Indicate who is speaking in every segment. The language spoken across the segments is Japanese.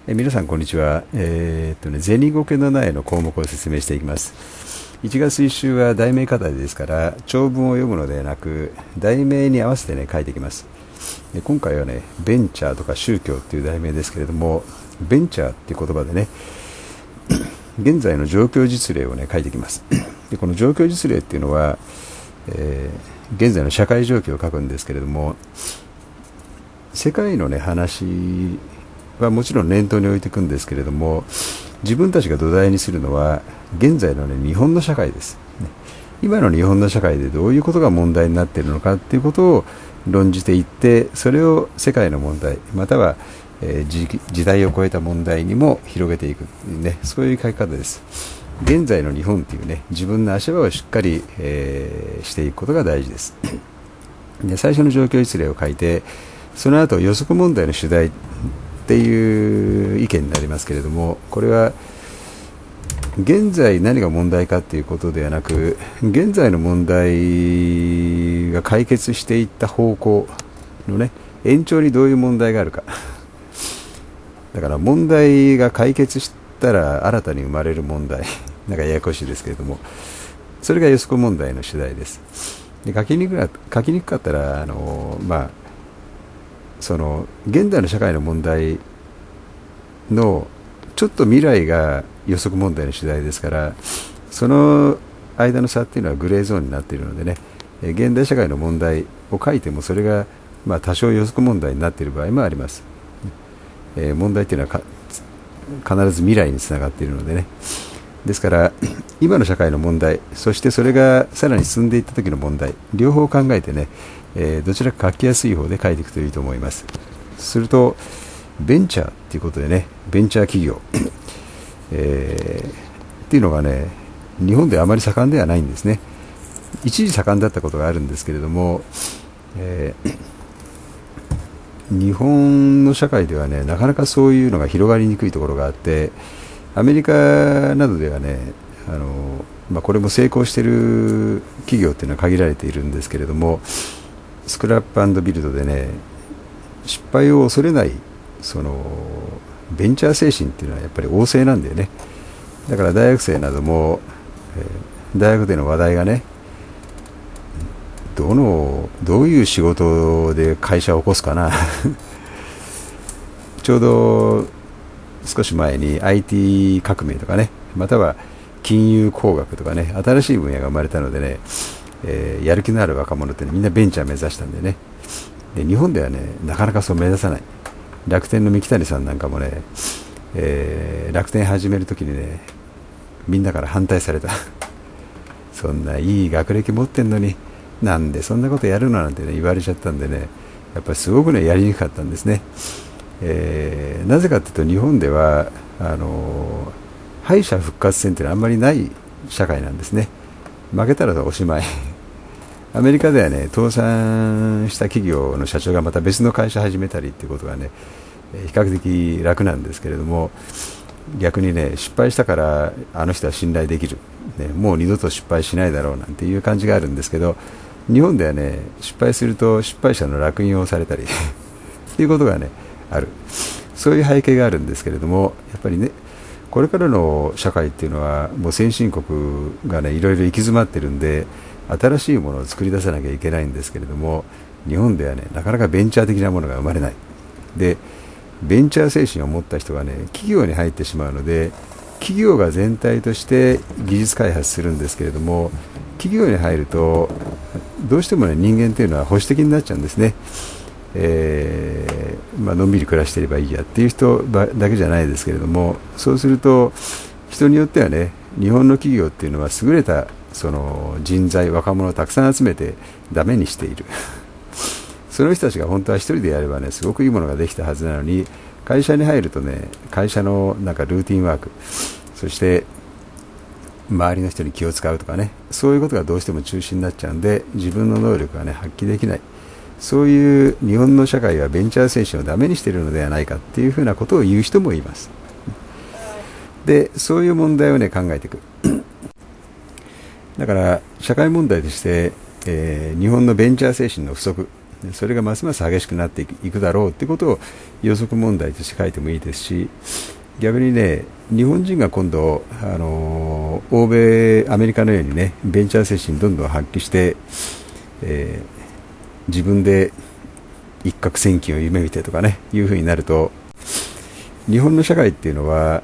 Speaker 1: 皆さんこんにちは。銭ゴケの苗の項目を説明していきます。1月1週は題名課題ですから長文を読むのではなく題名に合わせてね書いていきます。今回はねベンチャーとか宗教っていう題名ですけれども、ベンチャーっていう言葉でね現在の状況実例をね書いていきます。でこの状況実例っていうのは、現在の社会状況を書くんですけれども、世界のね話はもちろん念頭に置いていくんですけれども、自分たちが土台にするのは現在の、日本の社会です。今の日本の社会でどういうことが問題になっているのかということを論じていって、それを世界の問題または、時代を超えた問題にも広げていく、そういう書き方です。現在の日本というね自分の足場をしっかり、していくことが大事です。で最初の状況実例を書いて、その後予測問題の主題っていう意見になりますけれども、これは現在何が問題かということではなく、現在の問題が解決していった方向のね延長にどういう問題があるか。だから問題が解決したら新たに生まれる問題なんかややこしいですけれども、それが予測問題の主題です。で書きにくかったらその現代の社会の問題のちょっと未来が予測問題の主題ですから、その間の差っていうのはグレーゾーンになっているのでね、現代社会の問題を書いてもそれが多少予測問題になっている場合もあります。問題っていうのは必ず未来につながっているのでね、ですから今の社会の問題、そしてそれがさらに進んでいった時の問題、両方考えてね、どちらか書きやすい方で書いていくといいと思います。するとベンチャーっていうことでね、ベンチャー企業、っていうのがね日本ではあまり盛んではないんですね。一時盛んだったことがあるんですけれども、日本の社会ではねなかなかそういうのが広がりにくいところがあって、アメリカなどではねこれも成功している企業っていうのは限られているんですけれども、スクラップ&ビルドでね失敗を恐れないそのベンチャー精神っていうのはやっぱり旺盛なんだよね。だから大学生なども、大学での話題がねどういう仕事で会社を起こすかなちょうど少し前に IT 革命とかね、または金融工学とかね、新しい分野が生まれたのでね、やる気のある若者ってみんなベンチャー目指したんでね。で日本ではねなかなかそう目指さない。楽天の三木谷さんなんかもね、楽天始めるときにねみんなから反対されたそんないい学歴持ってんのになんでそんなことやるのなんて、言われちゃったんでね、やっぱりすごくねやりにくかったんですね。なぜかというと日本では敗者復活戦っていうのはあんまりない社会なんですね。負けたらおしまいアメリカではね倒産した企業の社長がまた別の会社始めたりっていうことがね比較的楽なんですけれども、逆にね失敗したからあの人は信頼できる、もう二度と失敗しないだろうなんていう感じがあるんですけど、日本ではね失敗すると失敗者の烙印をされたりっていうことがねある、そういう背景があるんですけれども、やっぱりねこれからの社会っていうのはもう先進国がねいろいろ行き詰まってるんで新しいものを作り出さなきゃいけないんですけれども、日本ではねなかなかベンチャー的なものが生まれない。でベンチャー精神を持った人がね企業に入ってしまうので、企業が全体として技術開発するんですけれども、企業に入るとどうしてもね人間というのは保守的になっちゃうんですね。のんびり暮らしていればいいやっていう人だけじゃないですけれども、そうすると人によってはね日本の企業っていうのは優れたその人材若者をたくさん集めてダメにしているその人たちが本当は一人でやればねすごくいいものができたはずなのに、会社に入るとね会社のなんかルーティンワーク、そして周りの人に気を使うとかね、そういうことがどうしても中心になっちゃうんで自分の能力がね発揮できない。そういう日本の社会はベンチャー精神をダメにしているのではないかっていうふうなことを言う人もいます。でそういう問題をね考えていく。だから社会問題として、日本のベンチャー精神の不足、 それがますます激しくなっていくだろうということを予測問題として書いてもいいですし、逆にね、日本人が今度、欧米、アメリカのようにね、ベンチャー精神どんどん発揮して、自分で一攫千金を夢見てとかね、いう風になると、日本の社会っていうのは、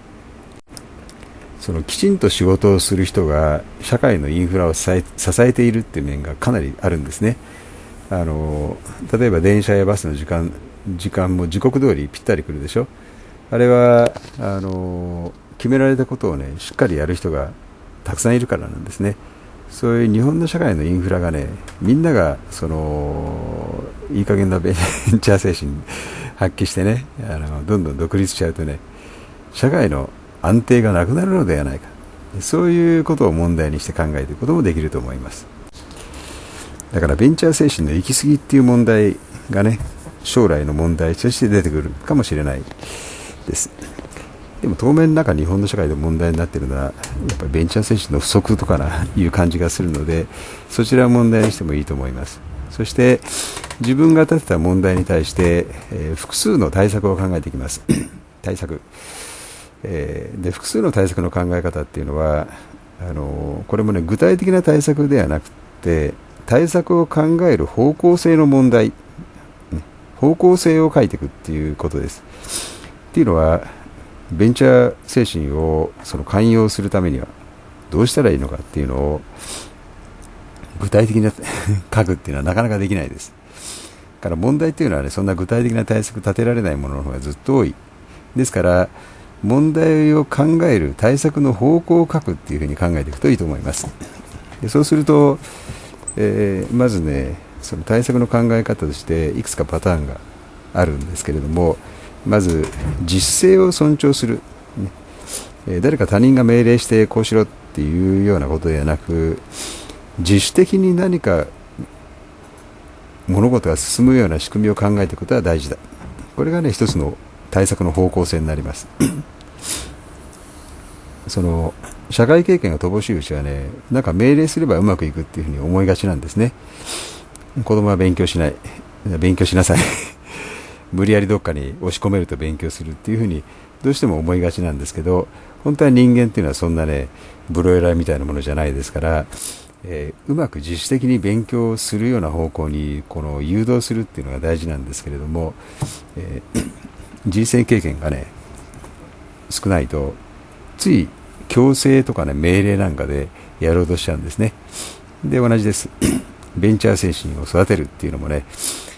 Speaker 1: そのきちんと仕事をする人が社会のインフラを支えているっていう面がかなりあるんですね。例えば電車やバスの時間も時刻通りぴったり来るでしょ。あれは決められたことをね、しっかりやる人がたくさんいるからなんですね。そういう日本の社会のインフラがね、みんながいい加減なベンチャー精神発揮してね、どんどん独立しちゃうとね、社会の安定がなくなるのではないか、そういうことを問題にして考えていくこともできると思います。だからベンチャー精神の行き過ぎっていう問題がね、将来の問題として出てくるかもしれないです。でも当面日本の社会で問題になっているのはやっぱりベンチャー精神の不足とかいう感じがするので、そちらを問題にしてもいいと思います。そして自分が立てた問題に対して、複数の対策を考えていきます。対策、で複数の対策の考え方っていうのはこれもね、具体的な対策ではなくて、対策を考える方向性の問題、方向性を書いていくっていうことです。っていうのは、ベンチャー精神を寛容するためにはどうしたらいいのかっていうのを具体的な書くっていうのはなかなかできないです。だから問題っていうのはね、そんな具体的な対策立てられないものの方がずっと多い。ですから問題を考える対策の方向を書くっていうふうに考えていくといいと思います。でそうすると、まずね、その対策の考え方としていくつかパターンがあるんですけれども、まず実勢を尊重する、誰か他人が命令してこうしろっていうようなことではなく、自主的に何か物事が進むような仕組みを考えていくことは大事だ。これがね、一つの対策の方向性になります。社会経験が乏しいうちはね、命令すればうまくいくっていうふうに思いがちなんですね。子供は勉強しない、勉強しなさい無理やりどっかに押し込めると勉強するっていうふうにどうしても思いがちなんですけど、本当は人間っていうのはそんなね、ブロエラーみたいなものじゃないですから、うまく自主的に勉強するような方向に誘導するっていうのが大事なんですけれども、人生経験がね少ないと、つい強制とかね、命令なんかでやろうとしちゃうんですね。で同じです。ベンチャー精神を育てるっていうのもね、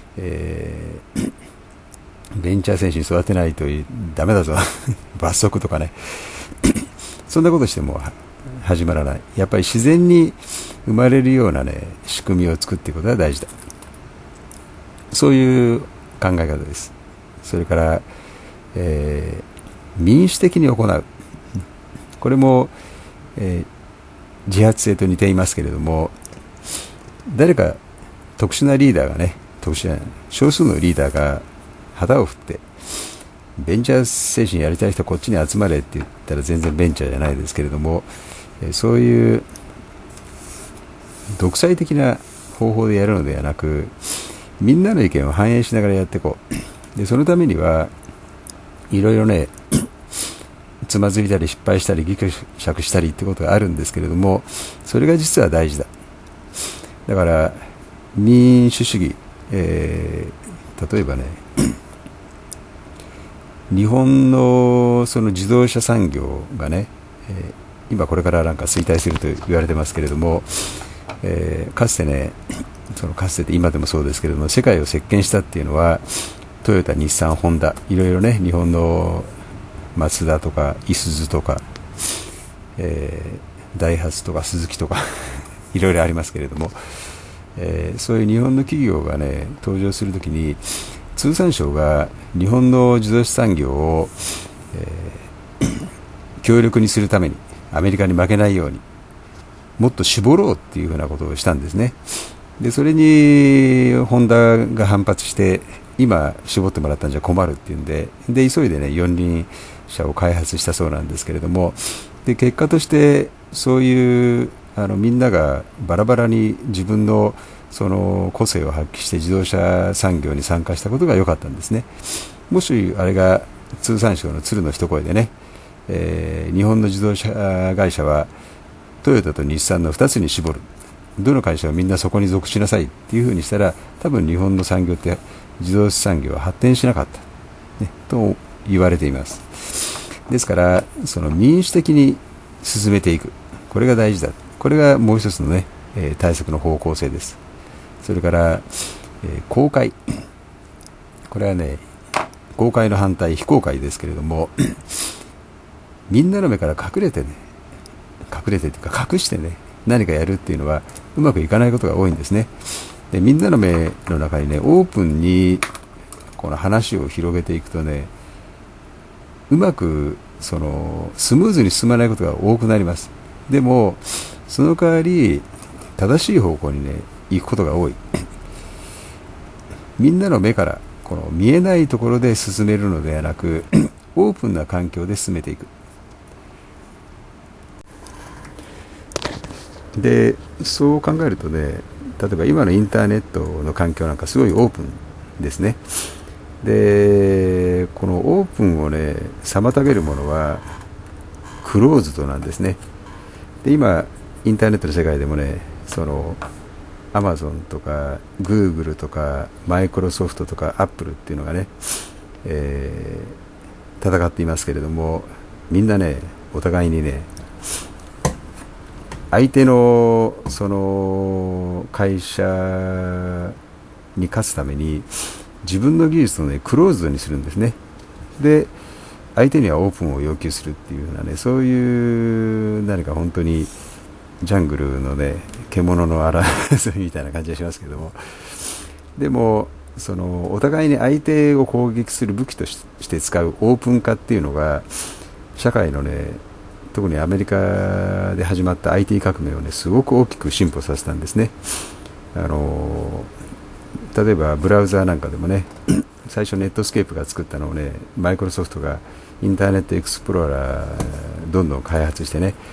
Speaker 1: ベンチャー精神育てないとダメだぞ罰則とかねそんなことしても始まらない。やっぱり自然に生まれるようなね、仕組みを作っていくことが大事だ。そういう考え方です。それから、民主的に行う。これも、自発性と似ていますけれども、誰か特殊なリーダーがね、少数のリーダーが旗を振って、ベンチャー精神やりたい人こっちに集まれって言ったら全然ベンチャーじゃないですけれども、そういう独裁的な方法でやるのではなく、みんなの意見を反映しながらやっていこう。でそのためにはいろいろね、つまずいたり失敗したりギクシャクしたりってことがあるんですけれども、それが実は大事だ。だから民主主義、例えばね、日本のその自動車産業がね、今これから衰退すると言われてますけれども、かつてね、かつてって今でもそうですけれども、世界を席巻したっていうのはトヨタ、日産、ホンダ、いろいろね、日本のマツダとかイスズとか、ダイハツとかスズキとかいろいろありますけれども、そういう日本の企業がね登場するときに、通産省が日本の自動車産業を、強力にするために、アメリカに負けないようにもっと絞ろうっていうふうなことをしたんですね。でそれにホンダが反発して、今絞ってもらったんじゃ困るっていうんで、急いでね四輪車を開発したそうなんですけれども、で結果としてそういうみんながバラバラに自分のその個性を発揮して自動車産業に参加したことが良かったんですね。もしあれが通産省の鶴の一声でね、日本の自動車会社はトヨタと日産の2つに絞る、どの会社はみんなそこに属しなさいっていう風にしたら、多分日本の産業って自動車産業は発展しなかった、ね、と言われています。ですからその民主的に進めていく、これが大事だ、これがもう一つのね、対策の方向性です。それから、公開、これはね、公開の反対非公開ですけれどもみんなの目から隠れてというか隠してね、何かやるっていうのはうまくいかないことが多いんですね。で、みんなの目の中にね、オープンにこの話を広げていくとね、うまくスムーズに進まないことが多くなります。でもその代わり正しい方向にね行くことが多い。みんなの目からこの見えないところで進めるのではなくオープンな環境で進めていく。で、そう考えるとね、例えば今のインターネットの環境なんかすごいオープンですね。で、このオープンをね妨げるものはクローズドなんですね。で、今インターネットの世界でもね、アマゾンとかグーグルとかマイクロソフトとかアップルっていうのがね、戦っていますけれども、みんなねお互いにね、相手のその会社に勝つために自分の技術をねクローズドにするんですね。で、相手にはオープンを要求するっていうようなね、そういう何か本当にジャングルのね獣の争いみたいな感じがしますけども、でもお互いに相手を攻撃する武器として使うオープン化っていうのが社会のね、特にアメリカで始まった IT 革命をねすごく大きく進歩させたんですね。例えばブラウザーなんかでもね、最初ネットスケープが作ったのをね、マイクロソフトがインターネットエクスプローラーどんどん開発してね、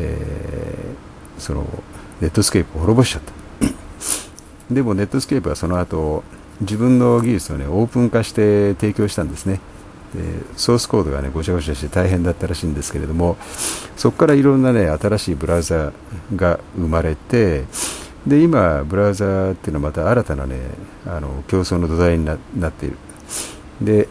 Speaker 1: ネットスケープを滅ぼしちゃったでもネットスケープはその後自分の技術をねオープン化して提供したんですね。で、ソースコードがねごちゃごちゃして大変だったらしいんですけれども、そこからいろんなね新しいブラウザが生まれて、で今ブラウザっていうのはまた新たなね競争の土台に なっている。で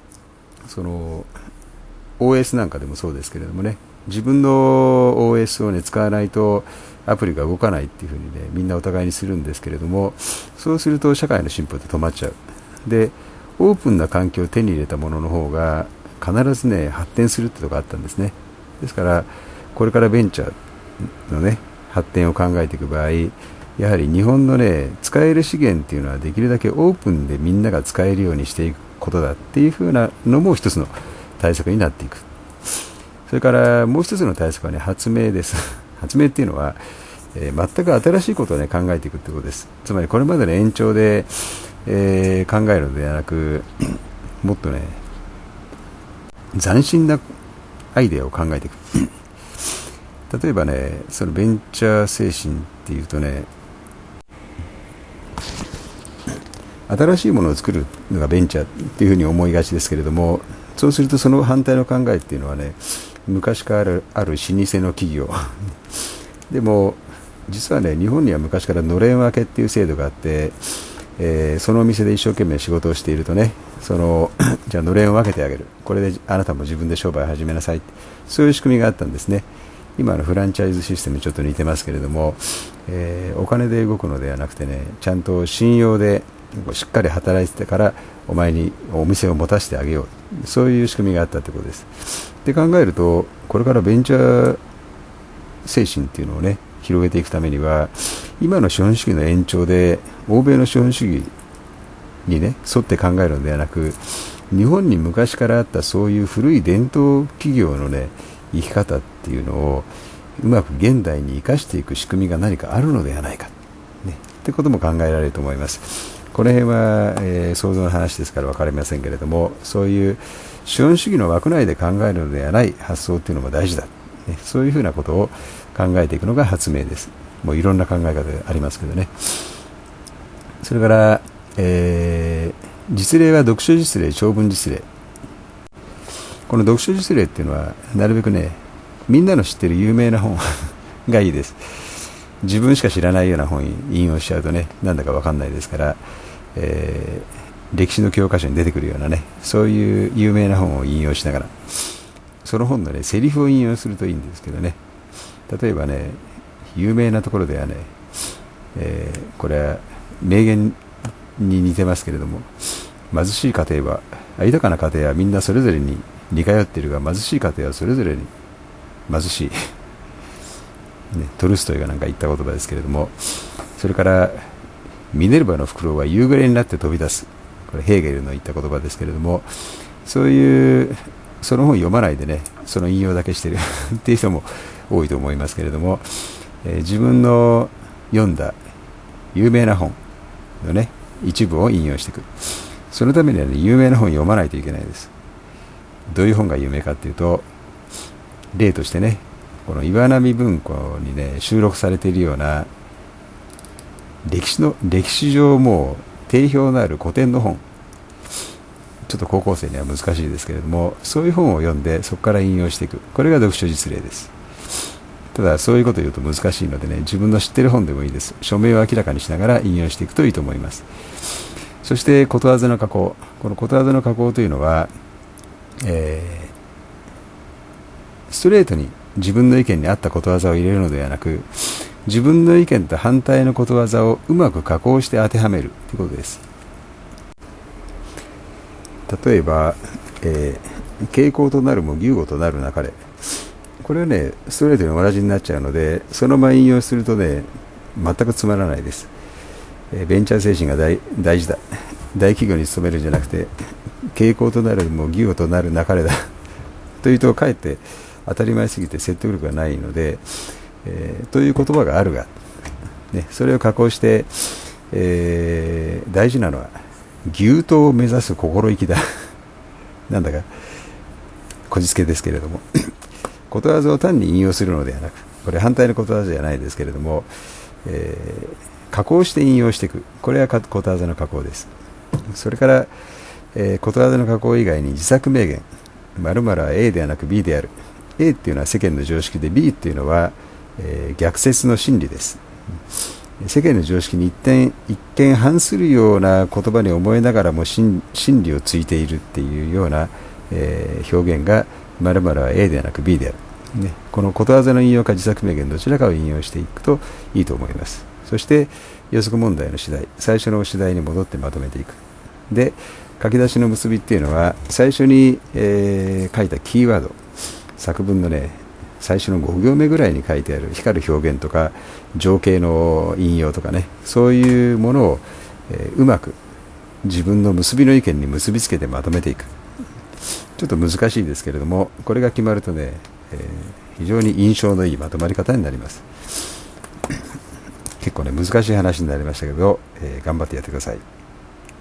Speaker 1: OS なんかでもそうですけれどもね、自分の OS をね使わないとアプリが動かないっていうふうにねみんなお互いにするんですけれども、そうすると社会の進歩って止まっちゃう。で、オープンな環境を手に入れたものの方が必ずね発展するってとこがあったんですね。ですからこれからベンチャーのね発展を考えていく場合、やはり日本のね使える資源っていうのはできるだけオープンでみんなが使えるようにしていくことだっていうふうなのも一つの対策になっていく。それからもう一つの対策はね発明です。発明っていうのは、全く新しいことをね考えていくということです。つまりこれまでの延長で、考えるのではなく、もっとね斬新なアイデアを考えていく。例えばね、そのベンチャー精神っていうとね、新しいものを作るのがベンチャーっていうふうに思いがちですけれども、そうするとその反対の考えっていうのはね、昔からある老舗の企業でも実はね、日本には昔からのれん分けっていう制度があって、そのお店で一生懸命仕事をしているとね、じゃあのれんを分けてあげる、これであなたも自分で商売を始めなさい、そういう仕組みがあったんですね。今のフランチャイズシステムにちょっと似てますけれども、お金で動くのではなくてね、ちゃんと信用でしっかり働いてからお前にお店を持たせてあげよう、そういう仕組みがあったということです。で考えると、これからベンチャー精神っていうのをね広げていくためには、今の資本主義の延長で欧米の資本主義にね沿って考えるのではなく、日本に昔からあったそういう古い伝統企業のね生き方っていうのをうまく現代に生かしていく仕組みが何かあるのではないか、ね、ってことも考えられると思います。この辺は、想像の話ですから分かりませんけれども、そういう資本主義の枠内で考えるのではない発想っていうのも大事だ、ね、そういうふうなことを考えていくのが発明です。もういろんな考え方がありますけどね。 それから、実例は読書実例、長文実例。この読書実例っていうのはなるべくね、みんなの知っている有名な本がいいです。自分しか知らないような本引用しちゃうとね、なんだか分かんないですから、歴史の教科書に出てくるようなね、そういう有名な本を引用しながら、その本のね、セリフを引用するといいんですけどね。例えばね、有名なところではね、これは名言に似てますけれども、貧しい家庭は、豊かな家庭はみんなそれぞれに似通っているが、貧しい家庭はそれぞれに貧しい、トルストイがなんか言った言葉ですけれども、それからミネルヴァのフクロウは夕暮れになって飛び出す、これヘーゲルの言った言葉ですけれども、そういうその本読まないでね、その引用だけしてるっていう人も多いと思いますけれども、自分の読んだ有名な本のね、一部を引用していく。そのためにはね、有名な本を読まないといけないです。どういう本が有名かっていうと、例としてね、この岩波文庫にね、収録されているような歴史上もう定評のある古典の本、ちょっと高校生には難しいですけれども、そういう本を読んでそこから引用していく。これが読書実例です。ただそういうことを言うと難しいのでね、自分の知っている本でもいいです。書名を明らかにしながら引用していくといいと思います。そしてことわざの加工。このことわざの加工というのは、ストレートに自分の意見に合ったことわざを入れるのではなく、自分の意見と反対のことわざをうまく加工して当てはめるということです。例えば、傾向となるも牛語となるなかれ。これはね、ストレートに同じになっちゃうので、そのまま引用するとね、全くつまらないです。ベンチャー精神が大事だ。大企業に勤めるんじゃなくて、傾向となるも牛語となるなかれだというと、かえって当たり前すぎて説得力がないので、という言葉があるが、ね、それを加工して、大事なのは牛刀を目指す心意気だなんだかこじつけですけれどもことわざを単に引用するのではなく、これ反対のことわざじゃないですけれども、加工して引用していく。これはことわざの加工です。それから、ことわざの加工以外に自作名言。〇〇は A ではなく B である。A っていうのは世間の常識で、 B っていうのは、逆説の真理です。世間の常識に一見反するような言葉に思えながらも真理をついているっていうような、表現が〇〇は A ではなく B である、ね、このことわざの引用か自作名言どちらかを引用していくといいと思います。そして予測問題の次第、最初の次第に戻ってまとめていく。で、書き出しの結びっていうのは最初に、書いたキーワード、作文のね最初の5行目ぐらいに書いてある光る表現とか情景の引用とかね、そういうものを、うまく自分の結びの意見に結びつけてまとめていく。ちょっと難しいですけれども、これが決まるとね、非常に印象のいいまとまり方になります。結構ね難しい話になりましたけど、頑張ってやってください。